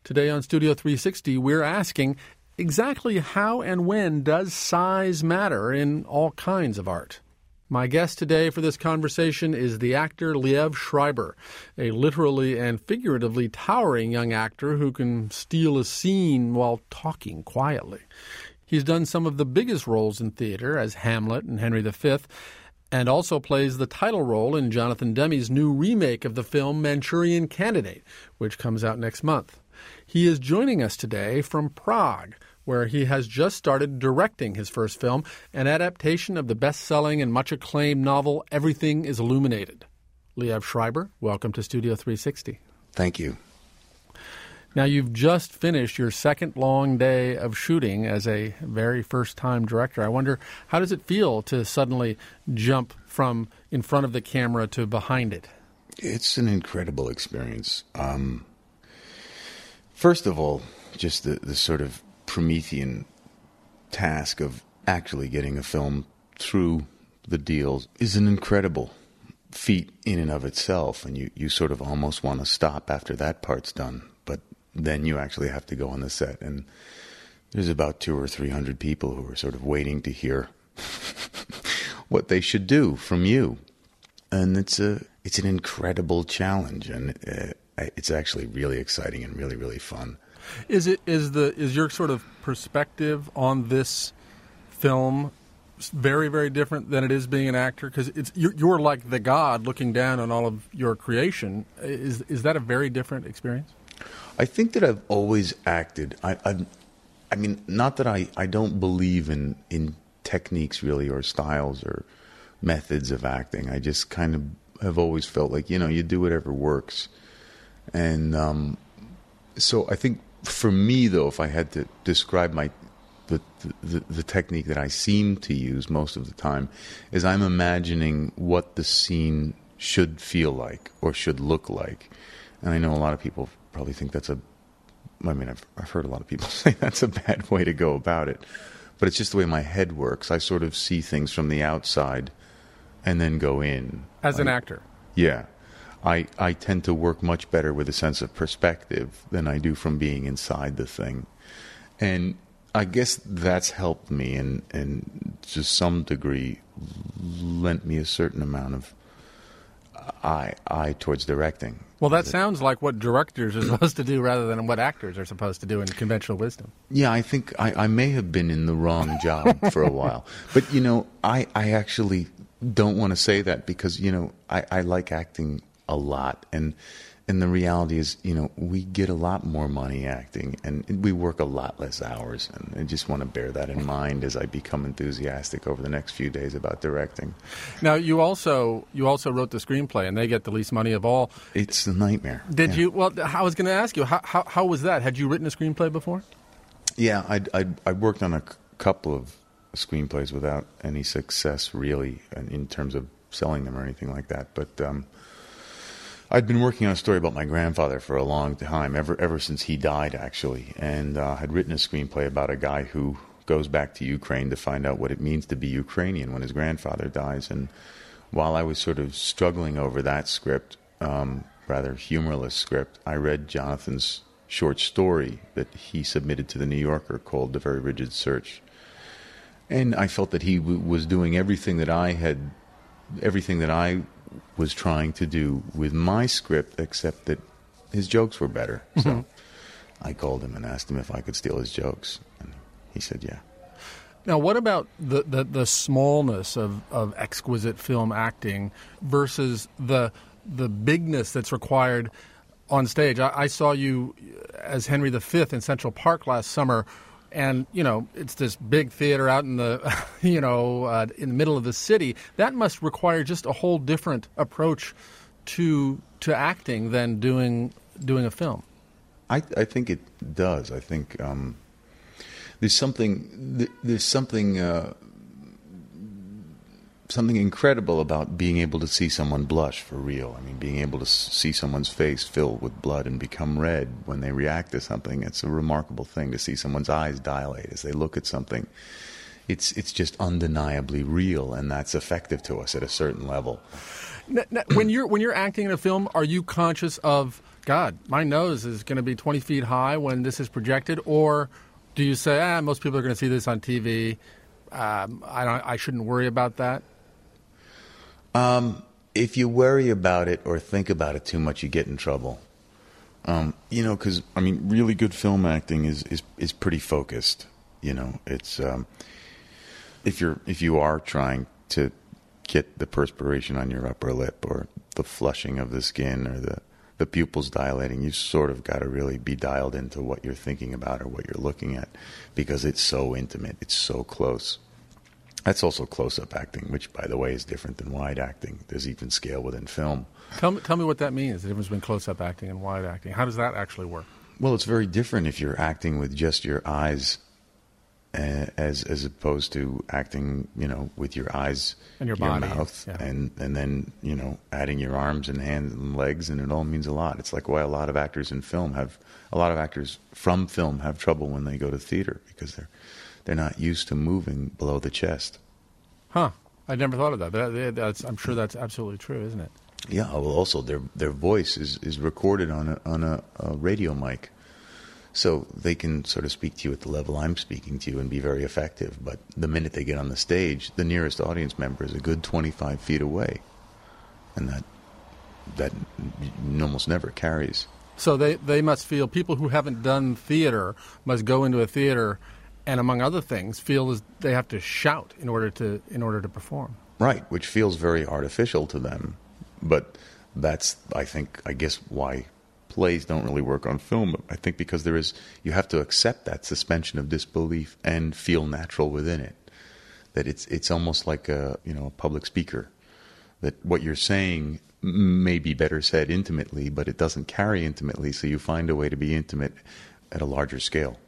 Today on Studio 360, we're asking exactly how and when does size matter in all kinds of art? My guest today for this conversation is the actor Liev Schreiber, a literally and figuratively towering young actor who can steal a scene while talking quietly. He's done some of the biggest roles in theater as Hamlet and Henry V, and also plays the title role in Jonathan Demme's new remake of the film Manchurian Candidate, which comes out next month. He is joining us today from Prague, where he has just started directing his first film, an adaptation of the best-selling and much-acclaimed novel Everything is Illuminated. Liev Schreiber, welcome to Studio 360. Thank you. Now, you've just finished your second long day of shooting as a very first-time director. I wonder, how does it feel to suddenly jump from in front of the camera to behind it? It's an incredible experience. First of all, just the sort of Promethean task of actually getting a film through the deals is an incredible feat in and of itself, and you sort of almost want to stop after that part's done, but then you actually have to go on the set, and there's about 200 or 300 people who are sort of waiting to hear what they should do from you, and it's an incredible challenge, and it's actually really exciting and really, really fun. Is your sort of perspective on this film very, very different than it is being an actor? Because you're like the god looking down on all of your creation. Is that a very different experience? I think that I've always acted. I mean, not that I don't believe in techniques really, or styles or methods of acting. I just kind of have always felt like, you do whatever works. And so I think for me, though, if I had to describe the technique that I seem to use most of the time, is I'm imagining what the scene should feel like or should look like. And I know a lot of people probably think I've heard a lot of people say that's a bad way to go about it. But it's just the way my head works. I sort of see things from the outside and then go in. As an actor? Yeah. I tend to work much better with a sense of perspective than I do from being inside the thing. And I guess that's helped me and to some degree lent me a certain amount of eye towards directing. Well, that sounds like what directors are supposed to do rather than what actors are supposed to do in conventional wisdom. Yeah, I think I may have been in the wrong job for a while. But, I actually don't want to say that because, I like acting a lot, and the reality is, we get a lot more money acting, and we work a lot less hours, and I just want to bear that in mind as I become enthusiastic over the next few days about directing. Now, you also wrote the screenplay, and they get the least money of all. It's a nightmare. Did you? Well, I was going to ask you, how was that? Had you written a screenplay before? Yeah, I worked on a couple of screenplays without any success, really, in terms of selling them or anything like that, but I'd been working on a story about my grandfather for a long time, ever since he died, actually, and had written a screenplay about a guy who goes back to Ukraine to find out what it means to be Ukrainian when his grandfather dies. And while I was sort of struggling over that script, rather humorless script, I read Jonathan's short story that he submitted to the New Yorker called The Very Rigid Search. And I felt that he was doing everything that I was trying to do with my script, except that his jokes were better. Mm-hmm. So I called him and asked him if I could steal his jokes, and he said yeah. Now, what about the smallness of exquisite film acting versus the bigness that's required on stage? I saw you as Henry V in Central Park last summer, and, it's this big theater out in the, in the middle of the city. That must require just a whole different approach to acting than doing a film. I think it does. I think there's something incredible about being able to see someone blush for real. I mean, being able to see someone's face fill with blood and become red when they react to something. It's a remarkable thing to see someone's eyes dilate as they look at something. It's just undeniably real, and that's effective to us at a certain level. Now, when you're acting in a film, are you conscious of God, my nose is going to be 20 feet high when this is projected? Or do you say, most people are going to see this on TV, I shouldn't worry about that? If you worry about it or think about it too much, you get in trouble. Because, really good film acting is pretty focused. It's if you are trying to get the perspiration on your upper lip or the flushing of the skin or the pupils dilating, you sort of got to really be dialed into what you're thinking about or what you're looking at, because it's so intimate, it's so close. That's also close-up acting, which, by the way, is different than wide acting. There's even scale within film. Tell me what that means, the difference between close-up acting and wide acting. How does that actually work? Well, it's very different if you're acting with just your eyes as opposed to acting, with your eyes and your body, mouth, yeah. and then, adding your arms and hands and legs, and it all means a lot. It's like why a lot of actors from film have trouble when they go to theater, because they're not used to moving below the chest. Huh. I never thought of that. I'm sure that's absolutely true, isn't it? Yeah. Well, also their voice is recorded on a radio mic, so they can sort of speak to you at the level I'm speaking to you and be very effective. But the minute they get on the stage, the nearest audience member is a good 25 feet away, and that almost never carries. So they must feel, people who haven't done theater must go into a theater and, among other things, feel as they have to shout in order to perform. Right, which feels very artificial to them. But that's, I guess, why plays don't really work on film. I think because you have to accept that suspension of disbelief and feel natural within it. That it's almost like a public speaker. That what you're saying may be better said intimately, but it doesn't carry intimately, so you find a way to be intimate at a larger scale.